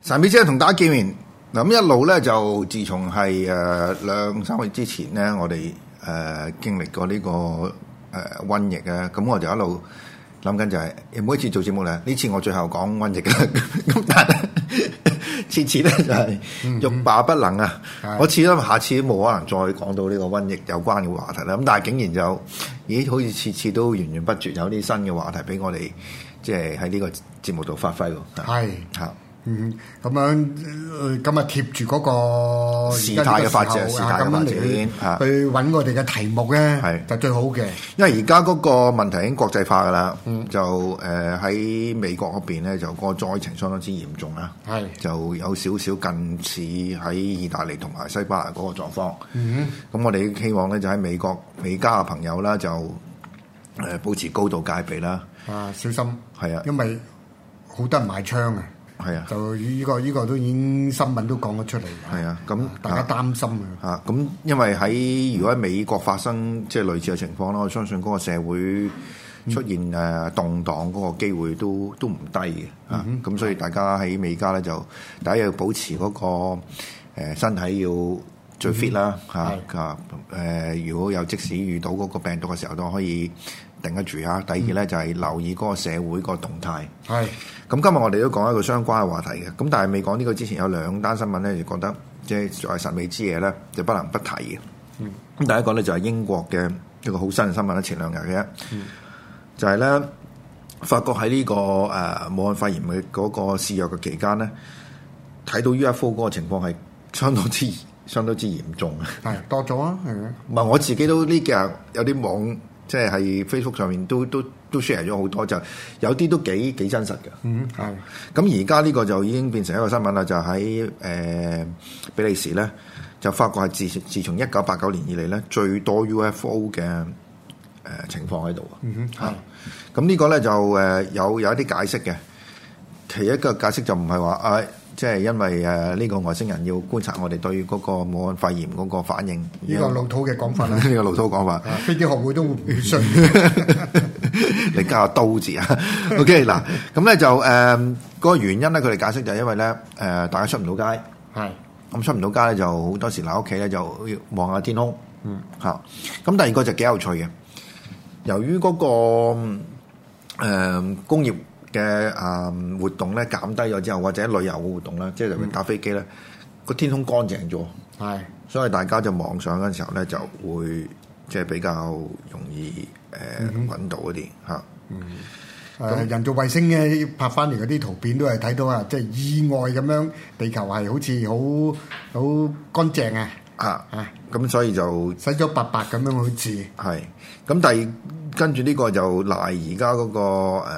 神秘之夜同大家見面，咁一路咧就自從係2-3個月之前咧，我哋經歷過呢個瘟疫啊，咁我就一路諗緊就係每一次做節目咧，呢次我最後講瘟疫啦，咁但係次次咧就係欲罷不能啊！我次咧下次都冇可能再講到呢個瘟疫有關嘅話題啦，咁但係竟然就好似次次都源源不絕有啲新嘅話題俾我哋，即係喺呢個節目度發揮喎。 係嚇。咁樣咁啊貼住嗰個事態嘅發展，事態嘅發展去揾我哋嘅題目咧，就最好嘅。 因為而家嗰個問題已經國際化㗎啦，就喺美國嗰邊咧就個災情相當之嚴重啦，就有少少近似喺意大利同埋西班牙嗰個狀況。咁我哋希望咧就喺美加嘅朋友啦，就保持高度戒備啦， 小心。係啊，因為好多人買槍啊。 係啊， 就呢個都已經新聞都講咗出嚟。係啊，咁大家擔心啊。 咁因為如果喺美國發生即係類似嘅情況啦，我相信嗰個社會出現動盪嗰個機會都唔低嘅。咁所以大家喺美加咧就第一要保持嗰個身體要最 fit 啦。如果有即使遇到嗰個病毒嘅時候都可以頂得住嚇。第二咧就係留意嗰個社會個動態。咁今日我哋都講一個相關嘅話題嘅，咁但係未講呢個之前有2單新聞咧，就覺得即係作為神秘之夜咧，就不能不提嘅。咁第一個咧就係英國嘅一個好新嘅新聞啦，前2日嘅，就係咧法國喺呢個武漢肺炎嘅嗰個肆虐嘅期間咧，睇到 UFO 嗰個情況係相當之嚴重嘅。 多咗啊，係啊。唔係我自己都呢幾日有啲網。即係喺 Facebook 上面都 share 咗好多，就有啲都幾真實嘅。咁而家呢個就已經變成一個新聞啦，就喺比利時咧，就發覺係自從1989年以嚟咧最多 UFO 嘅情況喺度。咁呢個咧就有一啲解釋嘅，其一個解釋就唔係話即係因為呢個外星人要觀察我哋對嗰個武漢肺炎嗰個反應， 呢個老土嘅講法啦。 呢個老土講法， 飛碟學會都唔信。 你加個刀字啊？OK 嗱，咁咧就嗰個原因咧，佢哋解釋就係因為咧大家出唔到街，咁出唔到街咧就好多時留喺屋企咧就要望下天空，咁第二個就幾有趣嘅，由於嗰個工業嘅活動咧減低咗之後，或者旅遊嘅活動咧，即係例如搭飛機咧，個天空乾淨咗，所以大家就望上嗰陣時候咧，就會即係比較容易揾到嗰啲嚇。 人造衛星嘅拍翻嚟嗰啲圖片都係睇到啊，即係意外咁樣，地球係好似好乾淨啊！ 咁所以就洗咗白白咁樣好似係咁。跟住呢個就賴而家嗰個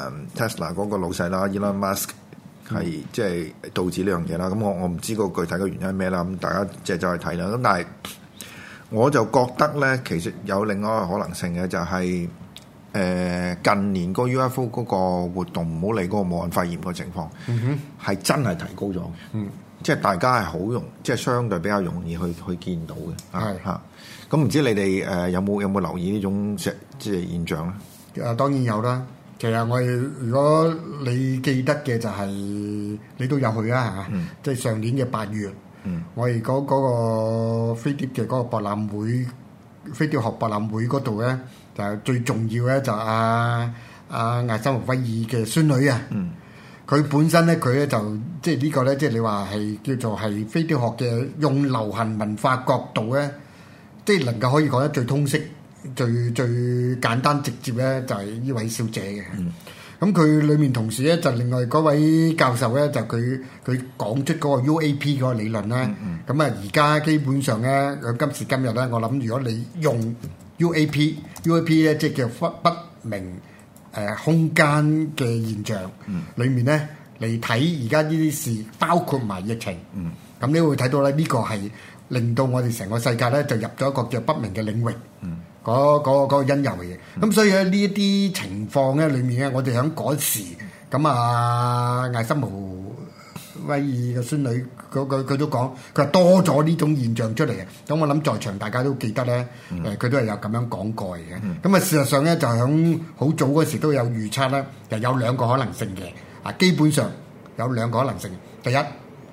Tesla 嗰個老細啦 Elon Musk 係即係導致呢樣嘢啦。咁我唔知個具體嘅原因係咩啦。咁大家即係走去睇啦。咁但係我就覺得咧，其實有另外一個可能性嘅就係近年個 UFO 嗰個活動，唔好理嗰個武漢肺炎個情況，係真係提高咗嘅。即係大家係好即係相對比較容易去見到嘅。咁唔知你哋有冇留意呢種即係現象咧？ 當然有啦。其實我哋如果你記得嘅就係你都有去啊嚇，即係上年嘅8月，我哋嗰個飛碟嘅嗰個博覽會，飛碟學博覽會嗰度咧，就係最重要咧就阿艾森豪威爾嘅孫女啊。佢本身咧，佢咧就即係呢個咧，即係你話係叫做係飛碟學嘅用流行文化角度咧。即係能夠可以講得最通識、最簡單直接咧，就係呢位小姐嘅。咁佢裏面同時咧，就另外嗰位教授咧，就佢講出嗰個 UAP 嗰個理論啦。咁啊，而家基本上咧，今時今日咧，我諗如果你用 UAP 咧，即係叫不明空間嘅現象，裏面咧嚟睇而家呢啲事，包括埋疫情。咁你會睇到咧，呢個係令到我哋成個世界咧就入咗一個叫不明嘅領域，嗰個因由嘅嘢。咁所以咧呢一啲情況咧裏面咧，我哋喺嗰時咁艾森豪威爾嘅孫女，佢都講，佢話多咗呢種現象出嚟嘅。咁我諗在場大家都記得咧，佢都係有咁樣講過嘅。咁啊事實上咧就喺好早嗰時都有預測啦，就有2個可能性嘅。基本上有2個可能性。第一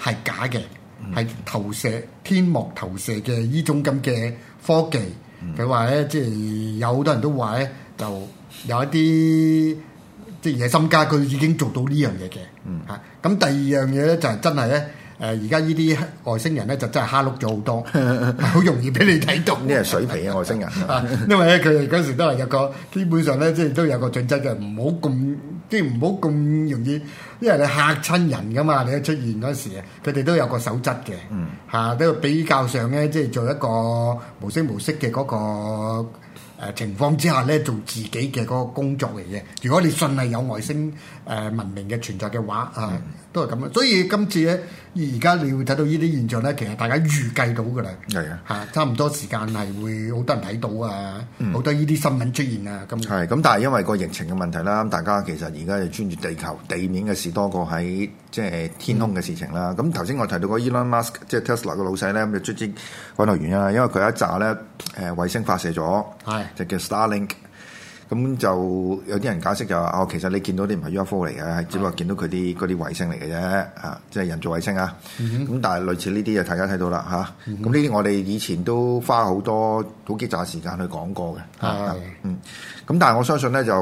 係假嘅，係投射天幕投射嘅呢種咁嘅科技。佢話咧，即係有好多人都話咧，就有一啲即係野心家，佢已經做到呢樣嘢嘅。嚇，咁第二樣嘢咧就係真係咧。而家呢啲外星人咧就真係蝦碌咗好多，好容易俾你睇到。 呢係水皮嘅外星人， 因為咧佢哋嗰時都係有個基本上咧，即係都有個準則嘅，唔好咁即係唔好咁容易，因為你嚇親人噶嘛，你一出現嗰時佢哋都有個守則嘅，嚇都比較上咧，即係做一個無聲無息嘅嗰個情況之下咧，做自己嘅嗰個工作嚟嘅。如果你信係有外星文明嘅存在嘅話，都係咁樣。所以今次咧，而家你會睇到呢啲現象咧，其實大家預計到㗎啦。係啊，嚇差唔多時間係會好多人睇到啊，好多呢啲新聞出現啊。咁係咁，但係因為個疫情嘅問題啦，大家其實而家就專注地球地面嘅事多過喺即係天空嘅事情啦。咁頭先我提到個 Elon Musk 即係 Tesla 嘅老細咧，咁就卒之揾到原因啦，因為佢有一紮咧衛星發射咗，就叫 Starlink。咁就有啲人解釋就話其實你見到啲唔係 UFO 嚟嘅，係只不過見到佢啲嗰啲衛星嚟嘅啫，即係人造衛星啊。咁但係類似呢啲就大家睇到啦嚇。咁呢啲我哋以前都花好幾紮時間去講過嘅。咁但係我相信咧就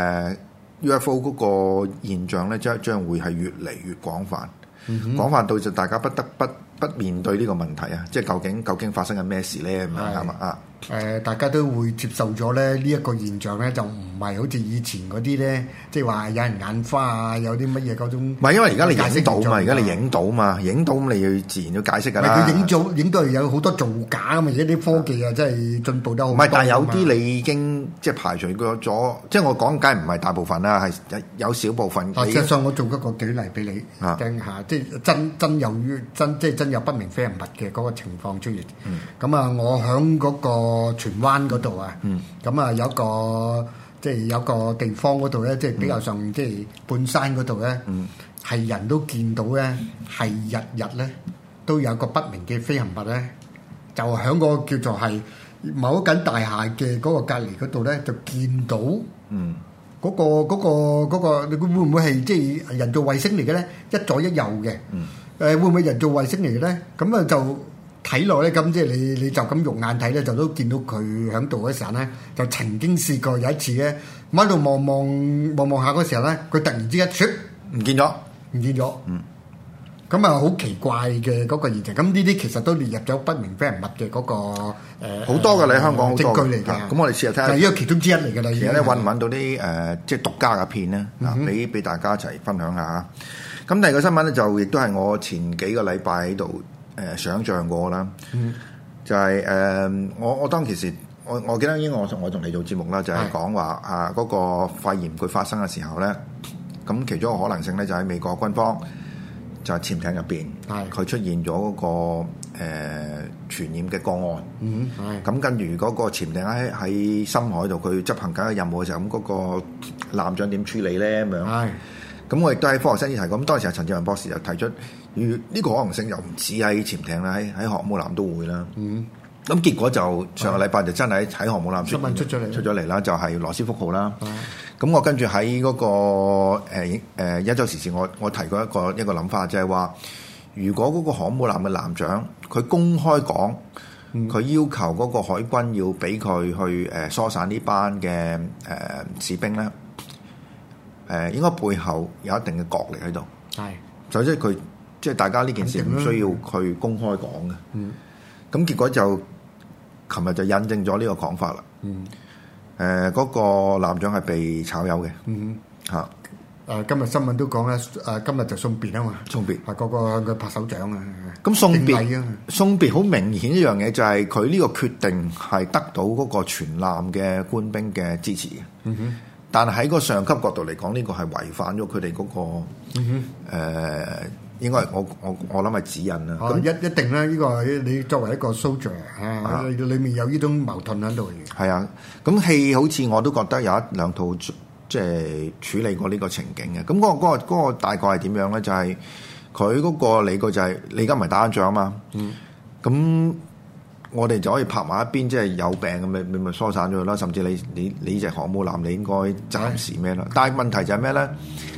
UFO 嗰個現象咧將會係越嚟越廣泛，廣泛到就大家不得不面對呢個問題啊！即係究竟發生緊咩事咧？咁樣係嘛啊？ 大家都會接受咗咧呢一個現象咧，就唔係好似以前嗰啲咧，即係話有人眼花啊，有啲乜嘢嗰種。唔係， 因為而家你影到嘛，而家你影到嘛，影到咁你要自然要解釋㗎啦。 佢影到有好多造假啊嘛，而家啲科技啊真係進步得好多。 唔係，但係有啲你已經即係排除咗，即係我講梗係唔係大部分啦，係有少部分。 實際上我做一個舉例俾你聽下，即係真有不明飛行物嘅嗰個情況出現。咁啊，我響嗰個荃灣嗰度啊，咁啊有個即係有個地方嗰度咧，即係比較上即係半山嗰度咧，係人都見到咧，係日日咧都有個不明嘅飛行物咧，就響個叫做係某一間大廈嘅嗰個隔離嗰度咧，就見到嗰個，你會唔會係即係人造衛星嚟嘅咧？一左一右嘅，會唔會人造衛星嚟嘅咧？咁啊就睇落咧，咁即係你就咁肉眼睇咧，就都見到佢喺度嗰時候咧，就曾經試過有一次咧，喺度望下嗰時候咧，佢突然之間唔見咗。 咁啊，好奇怪嘅嗰個現象。咁呢啲其實都列入咗不明飛行物嘅嗰個好多㗎，你香港好多證據嚟㗎。 咁我哋試下睇下。 係呢個其中之一嚟㗎啦。 其實咧揾唔揾到啲即係獨家嘅片咧，俾大家一齊分享下。咁第二個新聞咧就亦都係我前幾個禮拜喺度想像過啦。就係我當其時我記得應該我同你做節目啦，就係講話嗰個肺炎佢發生嘅時候咧，咁其中一個可能性咧就喺美國軍方。就係潛艇入邊，佢出現咗嗰個傳染嘅個案。咁跟住嗰個潛艇喺深海度，佢執行緊嘅任務嘅時候，咁嗰個艦長點處理咧？咁樣。咁我亦都喺科學新聞提過。咁當時陳志雲博士就提出，呢個可能性又唔止喺潛艇啦，喺航母艦都會啦。咁結果就上個禮拜就真係喺航母艦出咗嚟啦，就係羅斯福號啦。咁我跟住喺嗰個一週時事，我提過一個諗法，就係話，如果嗰個航母艦嘅艦長佢公開講，佢要求嗰個海軍要俾佢去疏散呢班嘅士兵咧，應該背後有一定嘅角力喺度。就即係佢即係大家呢件事唔需要去公開講嘅。咁結果就琴日就印證咗呢個講法啦。嗰個艦長係被炒魷嘅。 今日新聞都講啦，今日就送別啊嘛。送別係個向佢拍手掌啊。 咁送別好明顯一樣嘢，就係佢呢個決定係得到嗰個全艦嘅官兵嘅支持嘅。但係喺個上級角度嚟講，呢個係違反咗佢哋嗰個應該係我諗係指引啦。一定啦，呢個你作為一個 soldier 裏面有呢種矛盾喺度嘅。係啊，咁戲好似我都覺得有一兩套即係處理過呢個情景嘅。咁嗰個大概係點樣咧？就係佢嗰個理據就係你而家唔係打緊仗啊嘛。咁我哋就可以拍埋一邊，即係有病咁咪疏散咗佢啦。甚至你呢隻航母艦，你應該暫時咩啦？但係問題就係咩咧？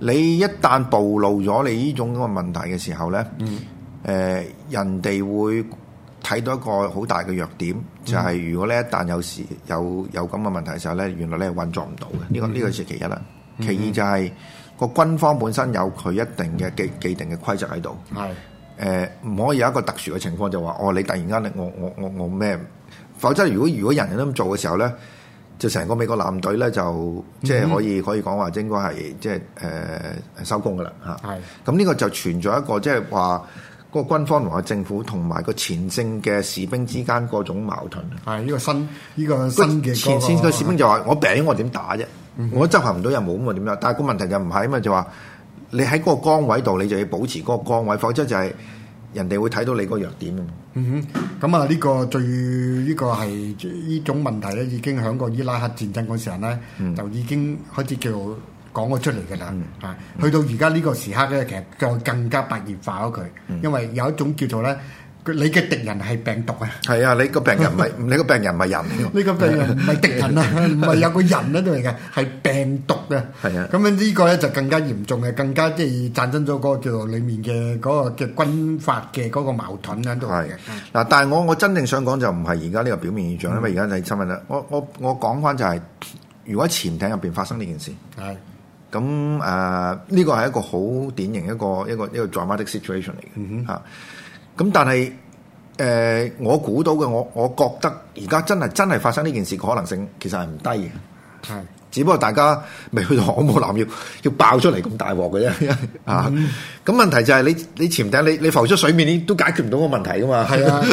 你一旦暴露咗你呢種咁嘅問題嘅時候咧，人哋會睇到一個好大嘅弱點，就係如果咧一旦有時有咁嘅問題嘅時候咧，原來咧係運作唔到嘅。呢個係其一啦。其二就係個軍方本身有佢一定嘅既定嘅規則喺度。係唔可以有一個特殊嘅情況，就話你突然間我咩？否則如果人人都咁做嘅時候咧，就成個美國艦隊咧就即係可以講話應該係即係收工噶啦嚇。係咁呢個就存在一個即係話嗰個軍方同埋政府同埋個前線嘅士兵之間嗰種矛盾。係呢個新嘅前線嘅士兵就話：我病我點打啫？我執行唔到任務咁我點樣？但係個問題就唔係啊嘛，就話你喺嗰個崗位度，你就要保持嗰個崗位，否則就係人哋會睇到你個弱點啊。咁啊，呢個係呢種問題咧，已經喺個伊拉克戰爭嗰時候咧，就已經開始叫講咗出嚟㗎啦。去到而家呢個時刻咧，其實再更加白熱化咗佢，因為有一種叫做咧。你嘅敵人係病毒啊！係啊，你個病人唔係你個病人唔係人，呢個病人唔係敵人啊，唔係有個人喺度嚟嘅，係病毒啊！係啊，咁樣呢個咧就更加嚴重嘅，更加即係產生咗嗰個叫做裡面嘅嗰個嘅軍法嘅嗰個矛盾喺度嘅。嗱，但係我真正想講就唔係而家呢個表面現象，因為而家你新聞啦，我講翻就係，如果潛艇入邊發生呢件事，係咁呢個係一個好典型一個 dramatic situation 嚟嘅嚇。咁但係我估到嘅，我覺得而家真係發生呢件事嘅可能性其實係唔低嘅，係，只不過大家未去到航母艦要爆出嚟咁大鑊嘅啫，啊！咁問題就係你潛艇你浮出水面，你都解決唔到個問題噶嘛，係啊，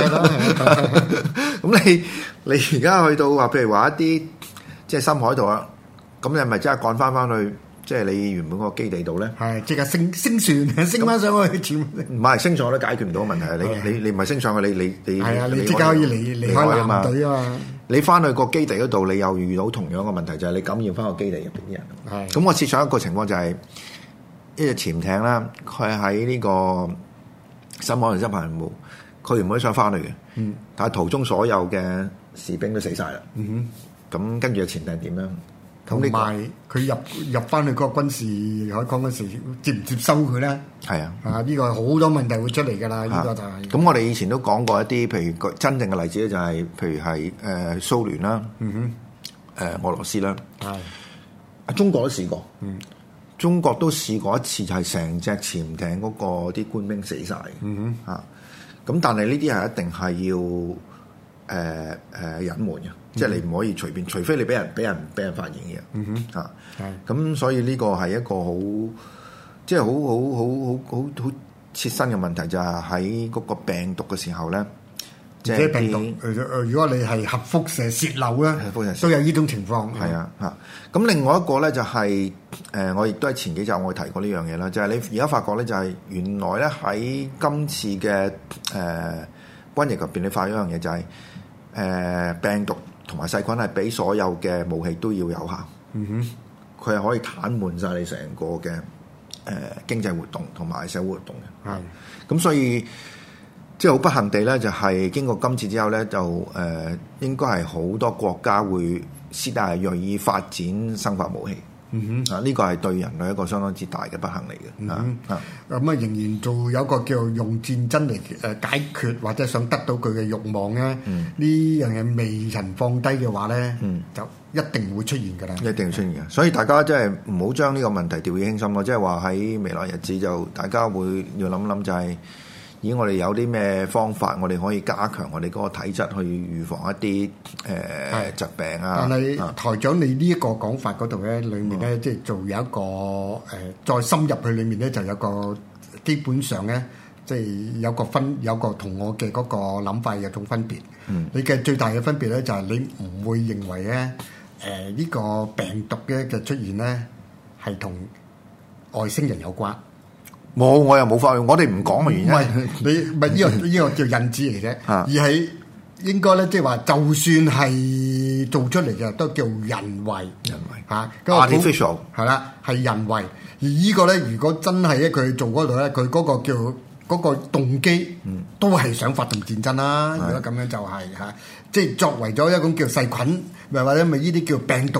咁你而家去到話，譬如話一啲即係深海度啊，咁你係咪真係趕翻去？即係你原本嗰個基地度咧，係即刻升船升翻上去，唔係升上去都解決唔到問題。你唔係升上去，你係啊，你即刻可以離開艦隊啊嘛。你翻去個基地嗰度，你又遇到同樣嘅問題，就係你感染翻個基地入邊啲人。係咁，我設想一個情況就係一隻潛艇啦，佢喺呢個深海度執行任務，佢原本想翻去嘅，但係途中所有嘅士兵都死晒啦。咁跟住個潛艇點樣？同埋佢入翻去嗰個軍事海港嗰時，接唔接收佢咧？係啊，呢個好多問題會出嚟㗎啦。呢個就係咁。我哋以前都講過一啲，譬如個真正嘅例子咧，就係譬如係蘇聯啦，俄羅斯啦，中國都試過。中國都試過一次，就係成隻潛艇嗰個啲官兵死晒。咁但係呢啲係一定係要隱瞞嘅。即係你唔可以隨便，除非你俾人發現嘅。咁所以呢個係一個好即係好切身嘅問題，就係喺嗰個病毒嘅時候咧，即係病毒。如果你係核輻射泄漏咧，都有呢種情況。係啊，咁另外一個咧就係我亦都係前幾集我提過呢樣嘢啦，就係你而家發覺咧，就係原來咧喺今次嘅瘟疫入邊，你發現一樣嘢就係病毒同埋細菌係比所有嘅武器都要有效。佢係可以癱瘓晒你成個嘅經濟活動同埋社會活動嘅。咁所以即係好不幸地咧，就係經過今次之後咧，就應該係好多國家會私底下銳意發展生化武器。呢個係對人類一個相當之大嘅不幸嚟嘅。咁仍然做有一個叫用戰爭嚟解決或者想得到佢嘅慾望咧，呢樣嘢未曾放低嘅話咧，就一定會出現㗎啦。一定會出現嘅，所以大家真係唔好將呢個問題掉以輕心咯。即係話喺未來日子就大家會要諗諗，就係咦我哋有啲咩方法，我哋可以加強我哋嗰個體質去預防一啲疾病啊。但係台長，你呢一個講法嗰度咧，裡面咧即係做有一個再深入去裡面咧，就有個基本上咧，即係有個同我嘅嗰個諗法有種分別。你嘅最大嘅分別咧，就係你唔會認為咧呢個病毒嘅出現咧係同外星人有關。冇，我又冇發現，我哋唔講嘅原因。唔係你唔係呢個叫引子嚟嘅，而係應該咧，即係話，就算係做出嚟嘅都叫人為嚇。artificial 係啦，係人為。而呢個咧，如果真係咧佢做嗰度咧，佢嗰個叫嗰個動機，都係想發動戰爭啦。如果咁樣就係嚇，即係作為咗一種叫細菌，咪或者咪呢啲叫病毒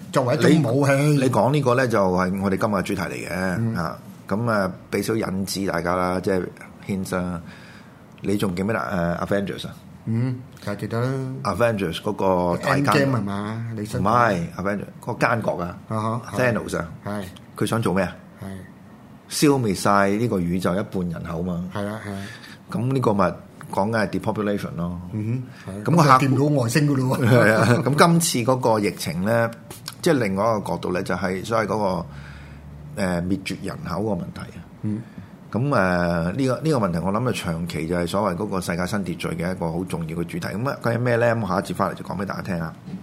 作為一種武器。 你講呢個咧就係我哋今日嘅主題嚟嘅嚇。咁俾少引子大家啦，即係 hint 啦。你仲記唔記得Avengers 啊？ 就記得啦。 Avengers 嗰個大奸 Endgame 係嘛？你唔係 Avengers 嗰個奸角啊，Thanos 啊， 係佢想做咩啊？ 係消滅晒呢個宇宙一半人口嘛。 係啊係啊。 咁呢個咪講緊係 depopulation 咯。 咁個客見到外星噶咯喎。 係啊。咁今次嗰個疫情咧，即係另外一個角度咧，就係所謂嗰個滅絕人口個問題啊。咁呢個問題，我諗啊長期就係所謂嗰個世界新秩序嘅一個好重要嘅主題。咁究竟咩咧？咁下一節翻嚟就講俾大家聽啊。